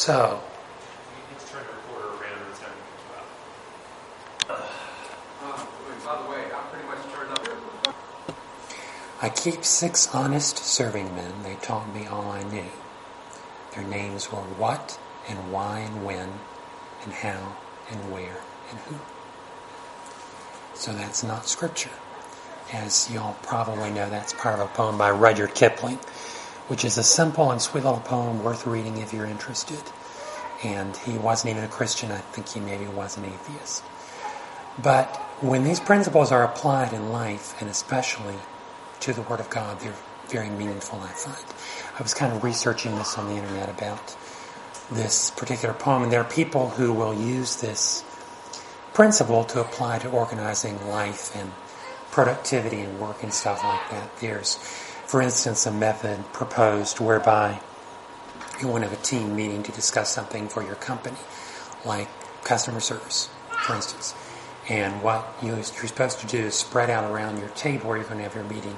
So, Let's turn the recorder around and time comes out. By the way, I'm pretty much turned up here. I keep 6 honest serving men. They taught me all I knew. Their names were what and why and when and how and where and who. So that's not scripture. As y'all probably know, that's part of a poem by Rudyard Kipling, which is a simple and sweet little poem worth reading if you're interested. And he wasn't even a Christian. I think he maybe was an atheist. But when these principles are applied in life, and especially to the Word of God, they're very meaningful, I find. I was kind of researching this on the internet about this particular poem, and there are people who will use this principle to apply to organizing life and productivity and work and stuff like that. There's, for instance, a method proposed whereby you want to have a team meeting to discuss something for your company, like customer service, for instance. And what you're supposed to do is spread out around your table where you're going to have your meeting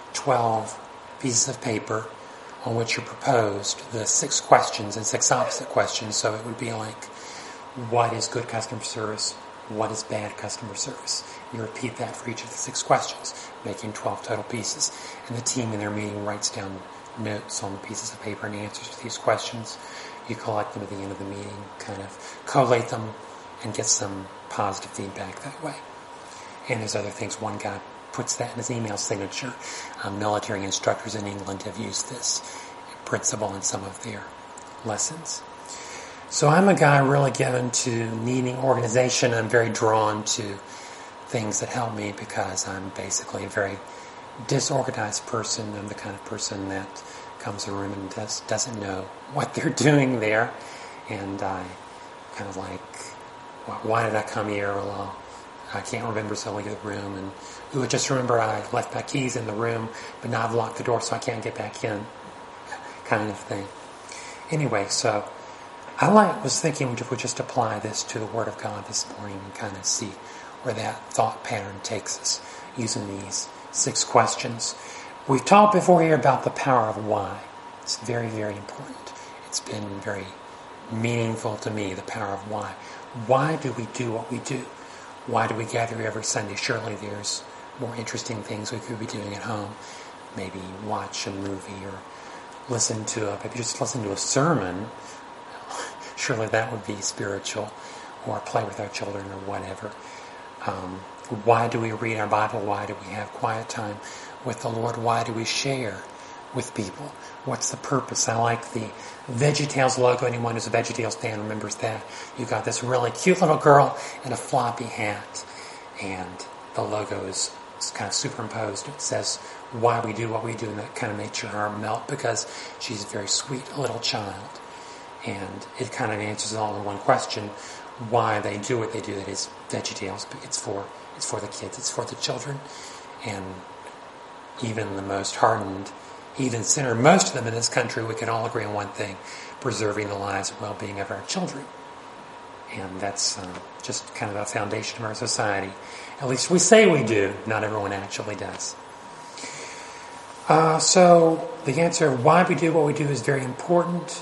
12 pieces of paper on which you proposed the 6 questions and 6 opposite questions. So it would be like, what is good customer service? What is bad customer service? You repeat that for each of the 6 questions, making 12 total pieces. And the team in their meeting writes down notes on the pieces of paper and answers to these questions. You collect them at the end of the meeting, kind of collate them, and get some positive feedback that way. And there's other things. One guy puts that in his email signature. Military instructors in England have used this principle in some of their lessons. So I'm a guy really given to needing organization. I'm very drawn to things that help me because I'm basically a very disorganized person. I'm the kind of person that comes to a room and doesn't know what they're doing there. And I kind of like, why did I come here? Well, I can't remember, so I leave the room. And I just remember I left my keys in the room, but now I've locked the door so I can't get back in, kind of thing. Anyway, so I was thinking we would just apply this to the Word of God this morning and kind of see where that thought pattern takes us using these 6 questions. We've talked before here about the power of why. It's very, very important. It's been very meaningful to me, the power of why. Why do we do what we do? Why do we gather every Sunday? Surely there's more interesting things we could be doing at home. Maybe watch a movie or maybe just listen to a sermon. Surely that would be spiritual, or play with our children or whatever. Why do we read our Bible? Why do we have quiet time with the Lord? Why do we share with people? What's the purpose? I like the VeggieTales logo. Anyone who's a VeggieTales fan remembers that. You got this really cute little girl in a floppy hat, and the logo is kind of superimposed. It says why we do what we do, and that kind of makes your heart melt because she's a very sweet little child. And it kind of answers all in one question, why they do what they do. That is VeggieTales. It's for the kids. It's for the children. And even the most hardened heathen sinner, most of them in this country, we can all agree on one thing: preserving the lives and well-being of our children. And that's just kind of a foundation of our society. At least we say we do. Not everyone actually does. So the answer of why we do what we do is very important.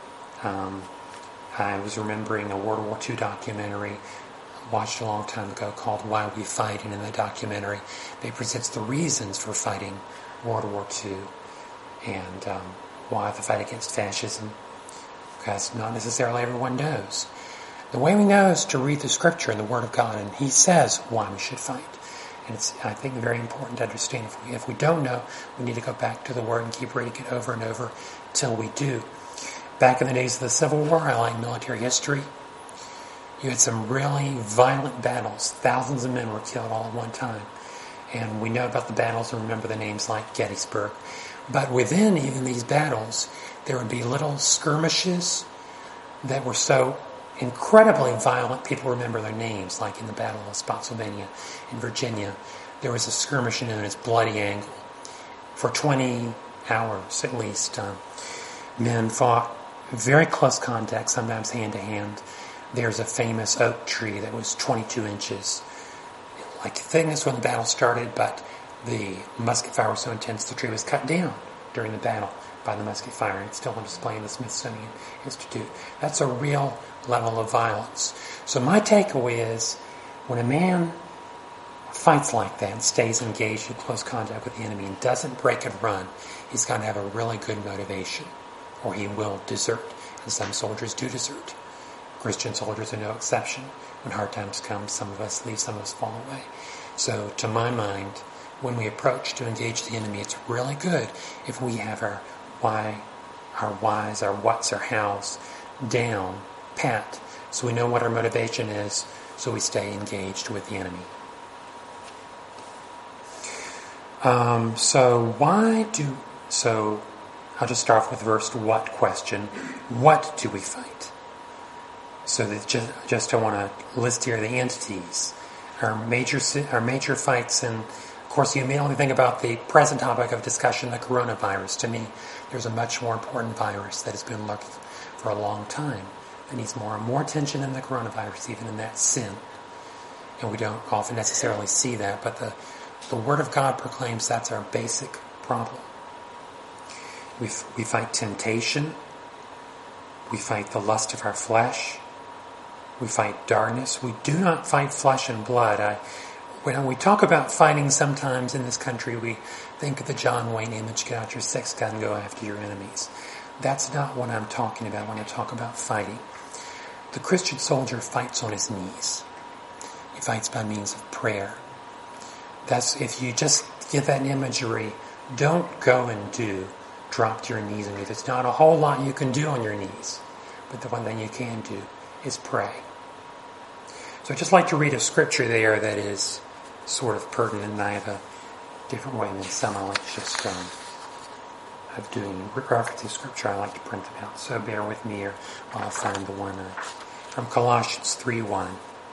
I was remembering a World War II documentary watched a long time ago called Why We Fight, and in the documentary they presents the reasons for fighting World War II and why the fight against fascism, because not necessarily everyone knows. The way we know is to read the Scripture and the Word of God, and He says why we should fight. And it's, I think, very important to understand. If we don't know, we need to go back to the Word and keep reading it over and over till we do. Back in the days of the Civil War, I like military history. You had some really violent battles. Thousands of men were killed all at one time. And we know about the battles and remember the names like Gettysburg. But within even these battles, there would be little skirmishes that were so incredibly violent, people remember their names, like in the Battle of Spotsylvania in Virginia. There was a skirmish known as Bloody Angle. For 20 hours at least, men fought very close contact, sometimes hand-to-hand. There's a famous oak tree that was 22 inches like thickness when the battle started, but the musket fire was so intense the tree was cut down during the battle by the musket fire. It's still on display in the Smithsonian Institute. That's a real level of violence. So my takeaway is, when a man fights like that and stays engaged in close contact with the enemy and doesn't break and run, he's got to have a really good motivation, or he will desert. And some soldiers do desert. Christian soldiers are no exception. When hard times come, some of us leave, some of us fall away. So to my mind, when we approach to engage the enemy, it's really good if we have our why, our whys, our whats, our hows down, pat, so we know what our motivation is, so we stay engaged with the enemy. So I'll just start off with the first what question. What do we fight? So that just I want to list here the entities, our major fights, and of course you immediately think about the present topic of discussion, the coronavirus. To me, there's a much more important virus that has been lurking for a long time that needs more attention than the coronavirus, even in that sin. And we don't often necessarily see that, but the Word of God proclaims that's our basic problem. We fight temptation. We fight the lust of our flesh. We fight darkness. We do not fight flesh and blood. When we talk about fighting sometimes in this country, we think of the John Wayne image, get out your sex gun and go after your enemies. That's not what I'm talking about when I talk about fighting. The Christian soldier fights on his knees. He fights by means of prayer. That's, if you just get that imagery, don't go and drop to your knees and knees. There's not a whole lot you can do on your knees, but the one thing you can do is pray. So I'd just like to read a scripture there that is sort of pertinent, and I have a different way than some. I like just of doing referencing scripture. I like to print them out, so bear with me here while I find the one from Colossians 3:1.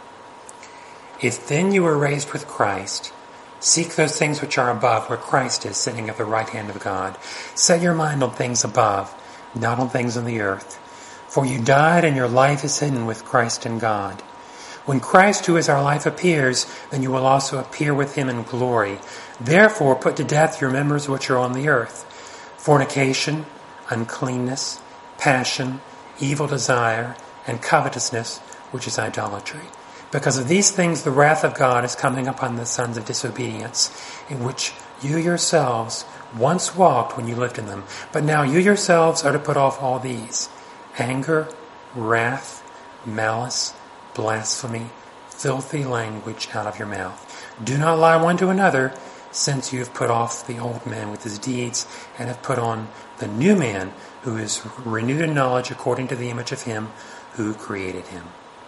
If then you were raised with Christ, seek those things which are above, where Christ is, sitting at the right hand of God. Set your mind on things above, not on things on the earth. For you died, and your life is hidden with Christ in God. When Christ, who is our life, appears, then you will also appear with him in glory. Therefore put to death your members which are on the earth: fornication, uncleanness, passion, evil desire, and covetousness, which is idolatry. Because of these things the wrath of God is coming upon the sons of disobedience, in which you yourselves once walked when you lived in them. But now you yourselves are to put off all these: anger, wrath, malice, blasphemy, filthy language out of your mouth. Do not lie one to another, since you have put off the old man with his deeds, and have put on the new man, who is renewed in knowledge according to the image of him who created him.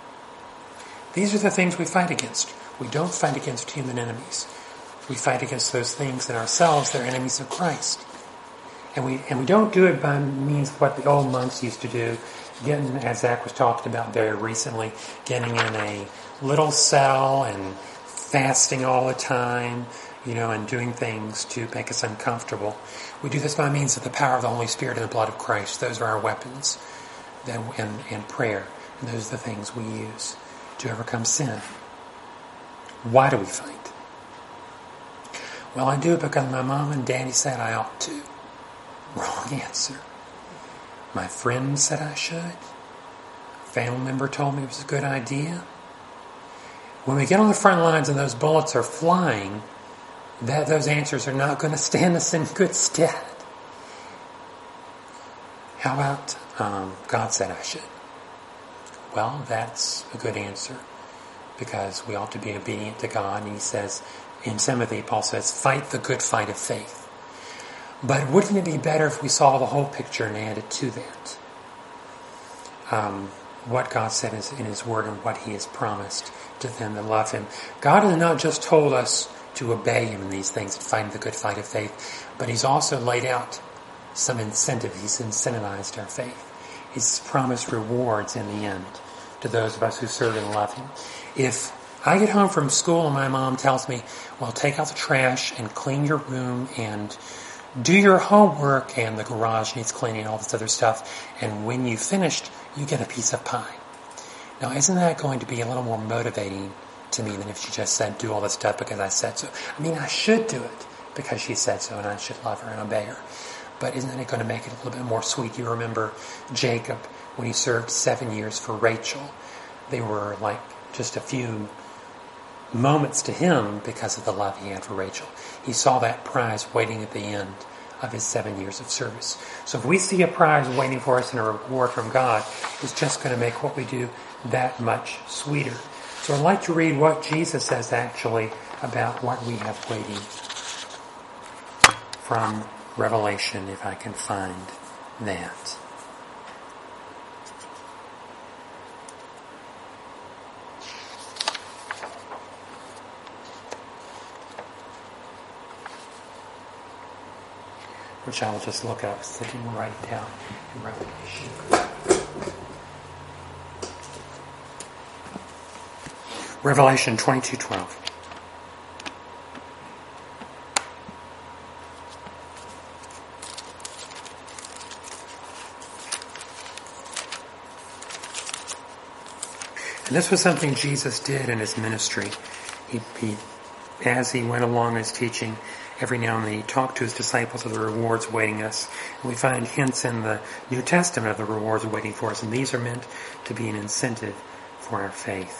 These are the things we fight against. We don't fight against human enemies. We fight against those things in ourselves that are enemies of Christ. And we don't do it by means of what the old monks used to do, getting, as Zach was talking about very recently, getting in a little cell and fasting all the time, and doing things to make us uncomfortable. We do this by means of the power of the Holy Spirit and the blood of Christ. Those are our weapons, and prayer. And those are the things we use to overcome sin. Why do we fight? Well, I do it because my mom and daddy said I ought to. Wrong answer. My friend said I should. A family member told me it was a good idea. When we get on the front lines and those bullets are flying, those answers are not going to stand us in good stead. How about God said I should? Well, that's a good answer, because we ought to be obedient to God. And he says, in Timothy, Paul says, fight the good fight of faith. But wouldn't it be better if we saw the whole picture and added to that what God said in his word and what he has promised to them that love him? God has not just told us to obey him in these things and fight the good fight of faith, but he's also laid out some incentive. He's incentivized our faith. He's promised rewards in the end to those of us who serve and love him. If I get home from school and my mom tells me, well, take out the trash and clean your room and do your homework, and the garage needs cleaning and all this other stuff, and when you've finished, you get a piece of pie. Now, isn't that going to be a little more motivating to me than if she just said, do all this stuff because I said so? I mean, I should do it because she said so, and I should love her and obey her. but isn't it going to make it a little bit more sweet? You remember Jacob when he served 7 years for Rachel. They were like just a few moments to him because of the love he had for Rachel. He saw that prize waiting at the end of his 7 years of service. So if we see a prize waiting for us and a reward from God, it's just going to make what we do that much sweeter. So I'd like to read what Jesus says actually about what we have waiting from Revelation, if I can find that. Which I will just look up so I can write it down in Revelation. Revelation 22:12. And this was something Jesus did in his ministry. He as he went along his teaching, every now and then he talked to his disciples of the rewards awaiting us. And we find hints in the New Testament of the rewards waiting for us. And these are meant to be an incentive for our faith.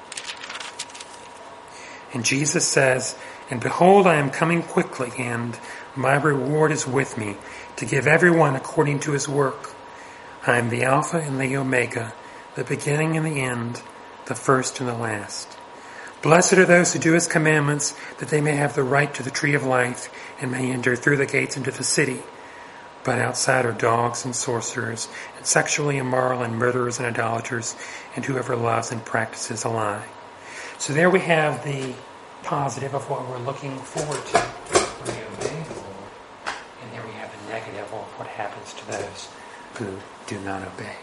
And Jesus says, "And behold, I am coming quickly, and my reward is with me, to give everyone according to his work. I am the Alpha and the Omega, the beginning and the end, the first and the last. Blessed are those who do his commandments, that they may have the right to the tree of life, and may enter through the gates into the city. But outside are dogs and sorcerers, and sexually immoral, and murderers and idolaters, and whoever loves and practices a lie." So there we have the positive of what we're looking forward to when we obey the Lord. And there we have the negative of what happens to those who do not obey.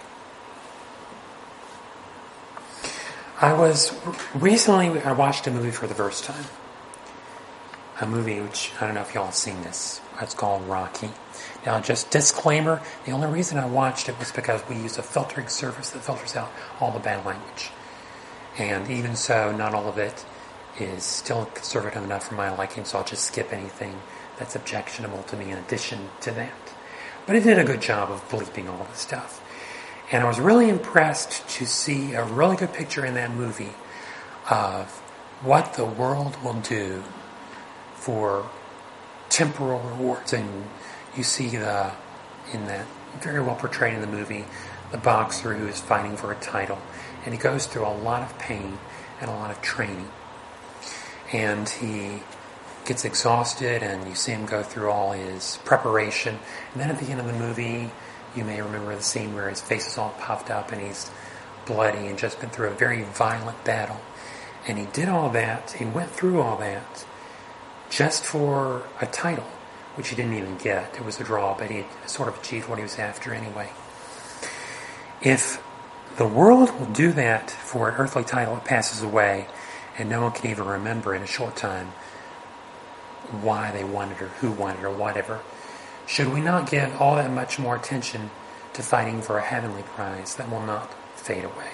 I watched a movie for the first time. A movie which, I don't know if y'all have seen this. It's called Rocky. Now, just disclaimer, the only reason I watched it was because we use a filtering service that filters out all the bad language. And even so, not all of it is still conservative enough for my liking, so I'll just skip anything that's objectionable to me in addition to that. But it did a good job of bleeping all this stuff. And I was really impressed to see a really good picture in that movie of what the world will do for temporal rewards. And you see in that very well portrayed in the movie, the boxer who is fighting for a title. And he goes through a lot of pain and a lot of training. And he gets exhausted, and you see him go through all his preparation. And then at the end of the movie, you may remember the scene where his face is all puffed up and he's bloody and just been through a very violent battle. And he did all that, he went through all that just for a title, which he didn't even get. It was a draw, but he sort of achieved what he was after anyway. If the world will do that for an earthly title, it passes away, and no one can even remember in a short time why they won it or who won it or whatever. Should we not give all that much more attention to fighting for a heavenly prize that will not fade away?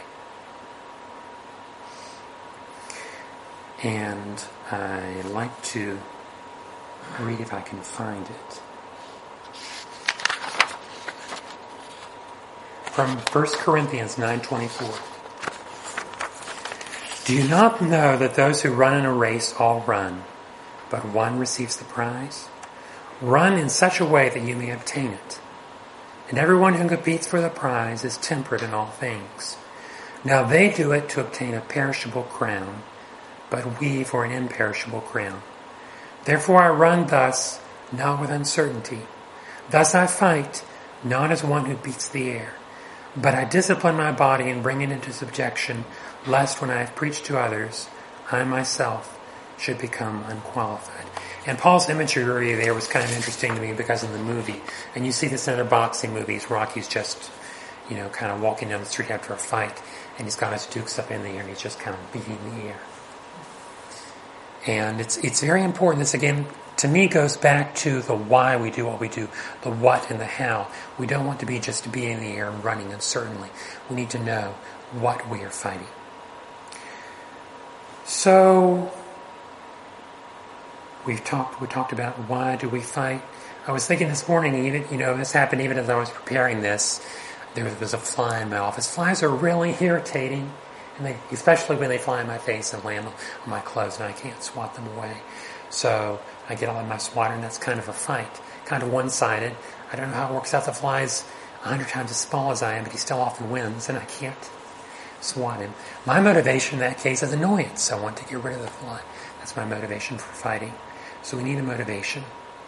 And I'd like to read if I can find it. From 1 Corinthians 9:24. "Do you not know that those who run in a race all run, but one receives the prize? Run in such a way that you may obtain it. And everyone who competes for the prize is temperate in all things. Now they do it to obtain a perishable crown, but we for an imperishable crown. Therefore I run thus, not with uncertainty. Thus I fight, not as one who beats the air. But I discipline my body and bring it into subjection, lest when I have preached to others, I myself should become unqualified." And Paul's imagery there was kind of interesting to me because in the movie, and you see this in other boxing movies, Rocky's just, kind of walking down the street after a fight, and he's got his dukes up in the air, and he's just kind of beating the air. And it's very important. This, again, to me, goes back to the why we do what we do, the what and the how. We don't want to be just to be in the air and running uncertainly. We need to know what we are fighting. So, we talked about why do we fight. I was thinking this morning, even this happened even as I was preparing this. There was a fly in my office. Flies are really irritating, and especially when they fly in my face and land on my clothes, and I can't swat them away. So I get all in my swatter, and that's kind of a fight, kind of one-sided. I don't know how it works out. The fly's 100 times as small as I am, but he still often wins, and I can't swat him. My motivation in that case is annoyance. I want to get rid of the fly. That's my motivation for fighting. So we need a motivation.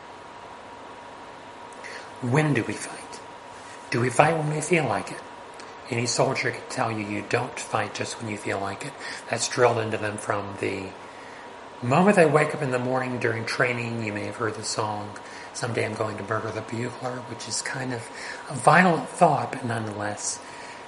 When do we fight? Do we fight when we feel like it? Any soldier can tell you you don't fight just when you feel like it. That's drilled into them from the moment they wake up in the morning during training. You may have heard the song, "Someday I'm Going to Murder the Bugler," which is kind of a violent thought, but nonetheless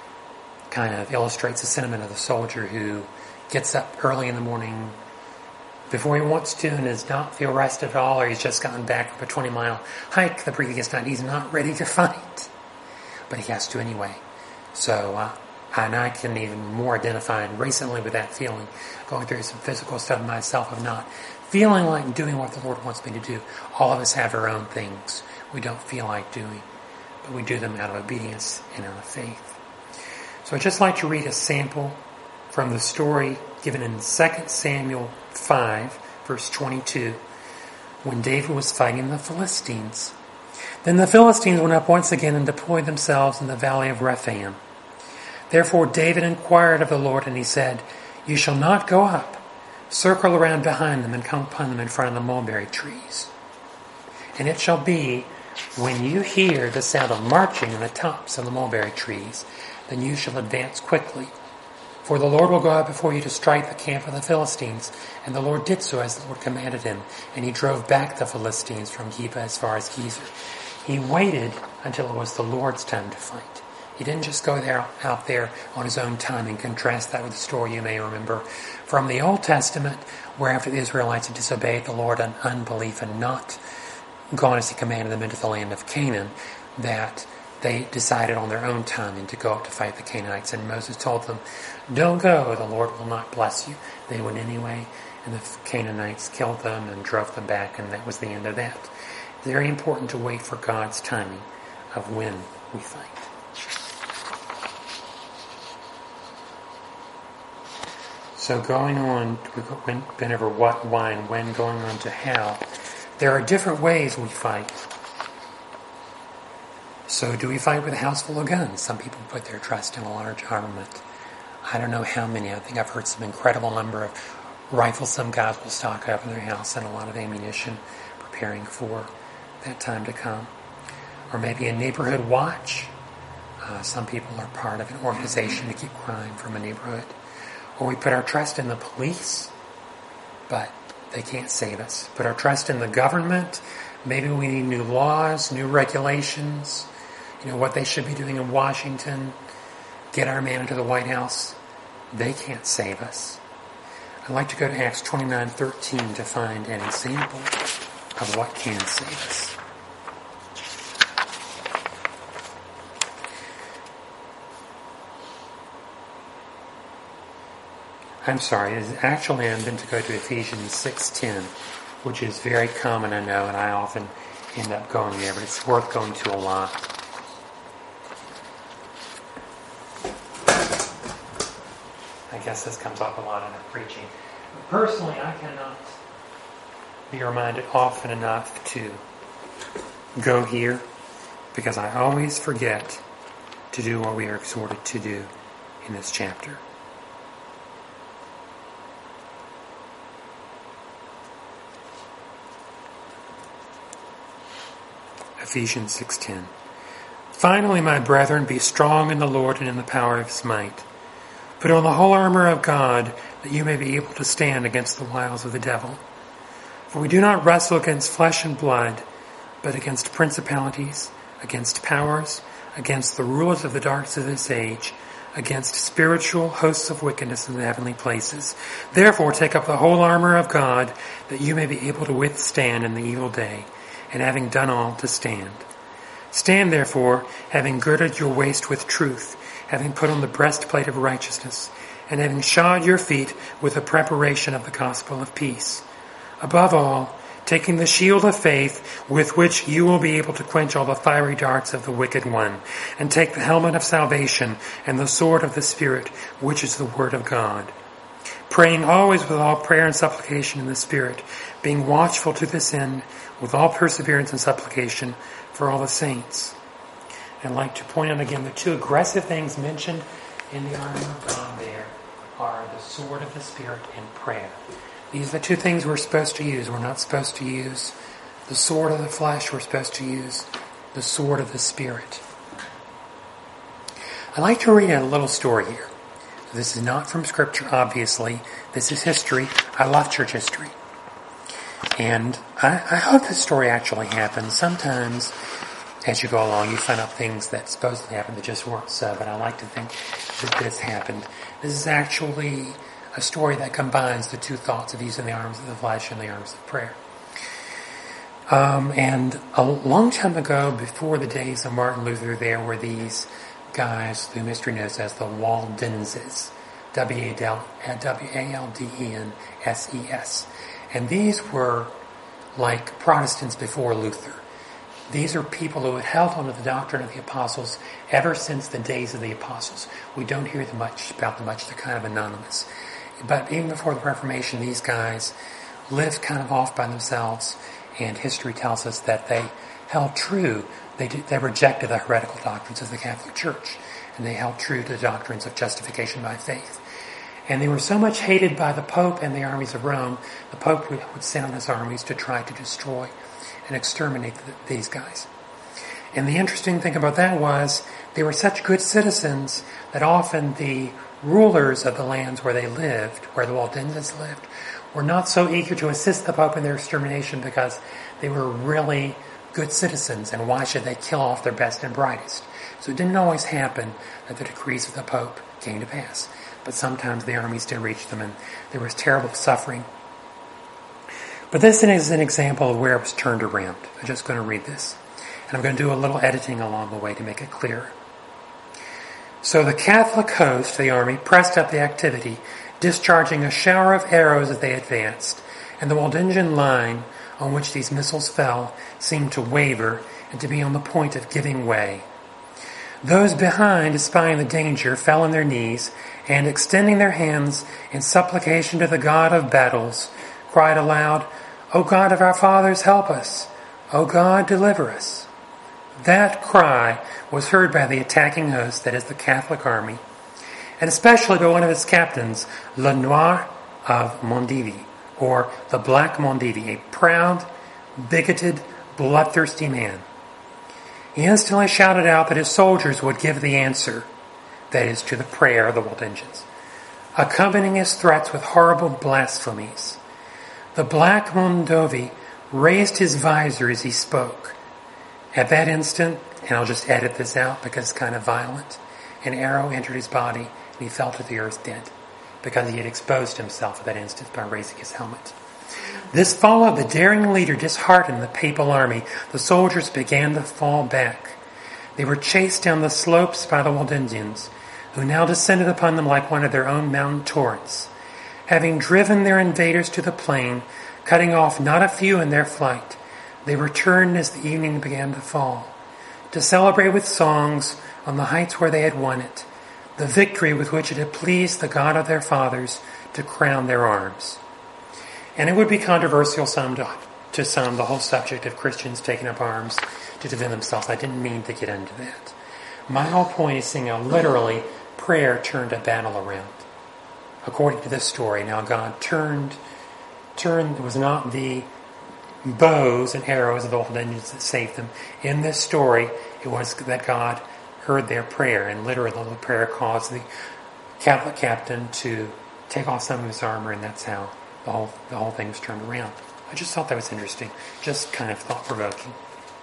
kind of illustrates the sentiment of the soldier who gets up early in the morning before he wants to and does not feel rested at all, or he's just gotten back from a 20-mile hike the previous night. He's not ready to fight, but he has to anyway. So, and I can even more identify recently with that feeling, going through some physical stuff myself of not feeling like doing what the Lord wants me to do. All of us have our own things we don't feel like doing, but we do them out of obedience and out of faith. So I'd just like to read a sample from the story given in 2 Samuel 5, verse 22, when David was fighting the Philistines. Then the Philistines went up once again and deployed themselves in the valley of Rephaim. Therefore David inquired of the Lord, and he said, "You shall not go up. Circle around behind them and come upon them in front of the mulberry trees. And it shall be, when you hear the sound of marching in the tops of the mulberry trees, then you shall advance quickly. For the Lord will go out before you to strike the camp of the Philistines." And the Lord did so as the Lord commanded him, and he drove back the Philistines from Geba as far as Gezer. He waited until it was the Lord's time to fight. He didn't just go out there on his own time. And contrast that with the story you may remember from the Old Testament, where after the Israelites had disobeyed the Lord in unbelief and not gone as he commanded them into the land of Canaan, that they decided on their own timing to go out to fight the Canaanites. And Moses told them, "Don't go, the Lord will not bless you." They went anyway, and the Canaanites killed them and drove them back, and that was the end of that. Very important to wait for God's timing of when we fight. So going on, we've been over what, why, and when, going on to how. There are different ways we fight. So do we fight with a house full of guns? Some people put their trust in a large armament. I don't know how many. I think I've heard some incredible number of rifles some guys will stock up in their house and a lot of ammunition, preparing for that time to come. Or maybe a neighborhood watch. Some people are part of an organization to keep crime from a neighborhood. Or we put our trust in the police, but they can't save us. Put our trust in the government. Maybe we need new laws, new regulations, what they should be doing in Washington. Get our man into the White House. They can't save us. I'd like to go to Acts 29:13 to find an example of what can save us. I'm going to go to Ephesians 6:10, which is very common, I know, and I often end up going there, but it's worth going to a lot. I guess this comes up a lot in our preaching. But personally, I cannot be reminded often enough to go here, because I always forget to do what we are exhorted to do in this chapter. Ephesians 6:10. Finally, my brethren, be strong in the Lord and in the power of his might. Put on the whole armor of God, that you may be able to stand against the wiles of the devil. For we do not wrestle against flesh and blood, but against principalities, against powers, against the rulers of the darkness of this age, against spiritual hosts of wickedness in the heavenly places. Therefore take up the whole armor of God, that you may be able to withstand in the evil day, and having done all, to stand. Stand therefore, having girded your waist with truth, having put on the breastplate of righteousness, and having shod your feet with the preparation of the gospel of peace. Above all, taking the shield of faith with which you will be able to quench all the fiery darts of the wicked one, and take the helmet of salvation and the sword of the Spirit, which is the word of God. Praying always with all prayer and supplication in the Spirit, being watchful to this end with all perseverance and supplication for all the saints. I'd like to point out again the two aggressive things mentioned in the armor of God there are the sword of the Spirit and prayer. These are the two things we're supposed to use. We're not supposed to use the sword of the flesh. We're supposed to use the sword of the Spirit. I'd like to read a little story here. This is not from Scripture, obviously. This is history. I love church history. And I hope this story actually happened. Sometimes, as you go along, you find out things that supposedly happened that just weren't so. But I like to think that this happened. This is actually a story that combines the two thoughts of using the arms of the flesh and the arms of prayer. And a long time ago, before the days of Martin Luther, there were these guys whom history knows as the Waldenses, Waldenses. And these were like Protestants before Luther. These are people who had held on to the doctrine of the apostles ever since the days of the apostles. We don't hear about them much. They're kind of anonymous. But even before the Reformation, these guys lived kind of off by themselves, and history tells us that they held true. They rejected the heretical doctrines of the Catholic Church, and they held true to the doctrines of justification by faith. And they were so much hated by the Pope and the armies of Rome, the Pope would send on his armies to try to destroy and exterminate these guys. And the interesting thing about that was they were such good citizens that often the rulers of the lands where they lived, where the Waldenses lived, were not so eager to assist the Pope in their extermination because they were really good citizens, and why should they kill off their best and brightest? So it didn't always happen that the decrees of the Pope came to pass. But sometimes the armies did reach them, and there was terrible suffering. But this is an example of where it was turned around. I'm just going to read this. And I'm going to do a little editing along the way to make it clearer. So the Catholic host, the army, pressed up the activity, discharging a shower of arrows as they advanced, and the Waldensian line on which these missiles fell seemed to waver and to be on the point of giving way. Those behind, espying the danger, fell on their knees, and extending their hands in supplication to the God of battles, cried aloud, "O God of our fathers, help us! O God, deliver us!" That cry was heard by the attacking host, that is the Catholic army, and especially by one of its captains, Le Noir of Montdidier, or the Black Montdidier, a proud, bigoted, bloodthirsty man. He instantly shouted out that his soldiers would give the answer, that is, to the prayer of the Waldensians, accompanying his threats with horrible blasphemies. The Black Mondovi raised his visor as he spoke. At that instant, and I'll just edit this out because it's kind of violent, an arrow entered his body and he fell to the earth dead because he had exposed himself at that instant by raising his helmet. This followed the daring leader disheartened the papal army. The soldiers began to fall back. They were chased down the slopes by the Waldensians, who now descended upon them like one of their own mountain torrents. Having driven their invaders to the plain, cutting off not a few in their flight, they returned as the evening began to fall, to celebrate with songs on the heights where they had won it, the victory with which it had pleased the God of their fathers to crown their arms. And it would be controversial to some, the whole subject of Christians taking up arms to defend themselves. I didn't mean to get into that. My whole point is seeing how literally prayer turned a battle around. According to this story, now God turned, it was not the bows and arrows of the Waldensians that saved them. In this story, it was that God heard their prayer, and literally the prayer caused the Catholic captain to take off some of his armor, and that's how the whole thing was turned around. I just thought that was interesting, just kind of thought-provoking.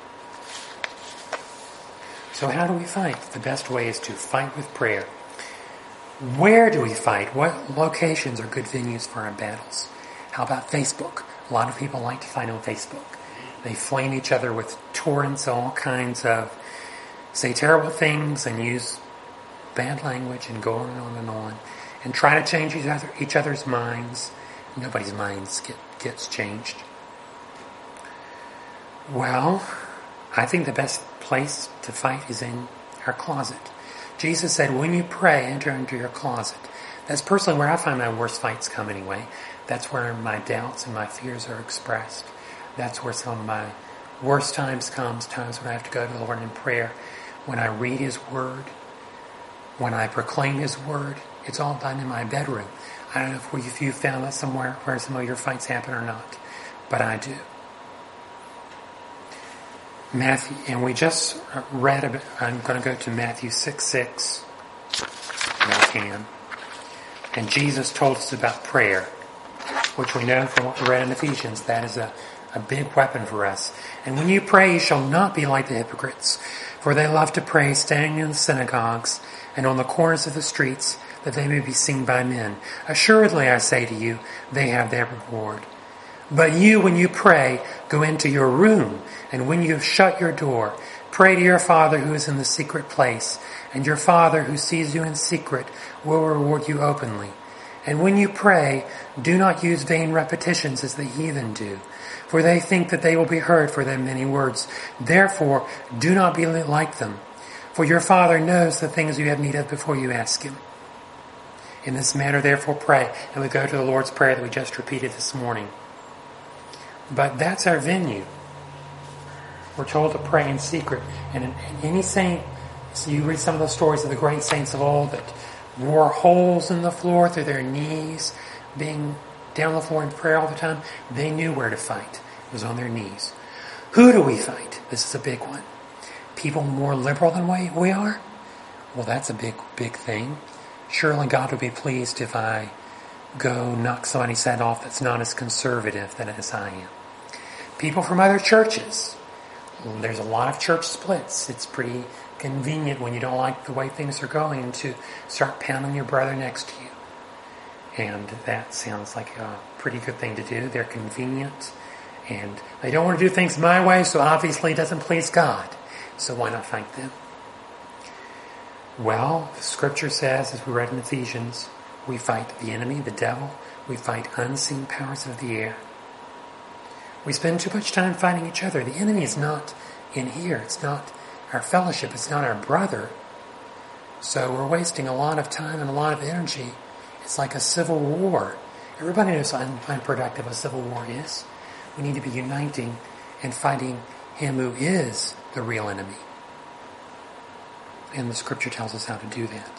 So how do we fight? The best way is to fight with prayer. Where do we fight? What locations are good venues for our battles? How about Facebook? A lot of people like to fight on Facebook. They flame each other with torrents, all kinds of, say terrible things and use bad language and go on, and try to change each other's minds. Nobody's minds gets changed. Well, I think the best place to fight is in our closet. Jesus said, when you pray, enter into your closet. That's personally where I find my worst fights come anyway. That's where my doubts and my fears are expressed. That's where some of my worst times comes, times when I have to go to the Lord in prayer. When I read His Word, when I proclaim His Word, it's all done in my bedroom. I don't know if you found that somewhere where some of your fights happen or not, but I do. Matthew, and we just read about, I'm going to go to Matthew 6:6, if I can. And Jesus told us about prayer, which we know from what we read in Ephesians, that is a big weapon for us. And when you pray, you shall not be like the hypocrites, for they love to pray standing in the synagogues and on the corners of the streets, that they may be seen by men. Assuredly, I say to you, they have their reward. But you, when you pray, go into your room, and when you have shut your door, pray to your Father who is in the secret place, and your Father who sees you in secret will reward you openly. And when you pray, do not use vain repetitions as the heathen do, for they think that they will be heard for their many words. Therefore, do not be like them, for your Father knows the things you have need of before you ask Him. In this manner, therefore, pray. And we go to the Lord's Prayer that we just repeated this morning. But that's our venue. We're told to pray in secret. And any saint, so you read some of the stories of the great saints of old that wore holes in the floor through their knees, being down on the floor in prayer all the time. They knew where to fight. It was on their knees. Who do we fight? This is a big one. People more liberal than we are? Well, that's a big thing. Surely God would be pleased if I go knock somebody's head off that's not as conservative than as I am. People from other churches. There's a lot of church splits. It's pretty convenient when you don't like the way things are going to start pounding your brother next to you. And that sounds like a pretty good thing to do. They're convenient. And they don't want to do things my way, so obviously it doesn't please God. So why not fight them? Well, the Scripture says, as we read in Ephesians, we fight the enemy, the devil. We fight unseen powers of the air. We spend too much time fighting each other. The enemy is not in here. It's not our fellowship. It's not our brother. So we're wasting a lot of time and a lot of energy. It's like a civil war. Everybody knows how unproductive a civil war is. We need to be uniting and fighting him who is the real enemy. And the Scripture tells us how to do that.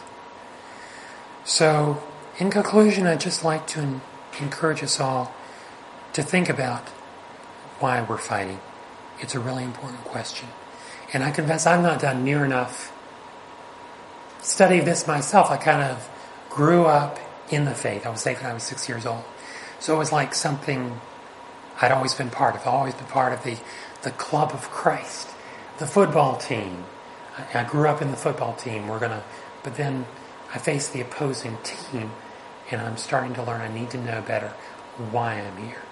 So, in conclusion, I'd just like to encourage us all to think about why we're fighting. It's a really important question. And I confess I've not done near enough study of this myself. I kind of grew up in the faith. I was saved when I was 6 years old. So it was like something I'd always been part of. I've always been part of the club of Christ, the football team. I grew up in the football team. But then I faced the opposing team, and I'm starting to learn I need to know better why I'm here.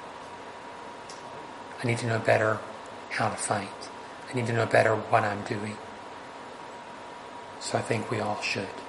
I need to know better how to fight. I need to know better what I'm doing. So I think we all should.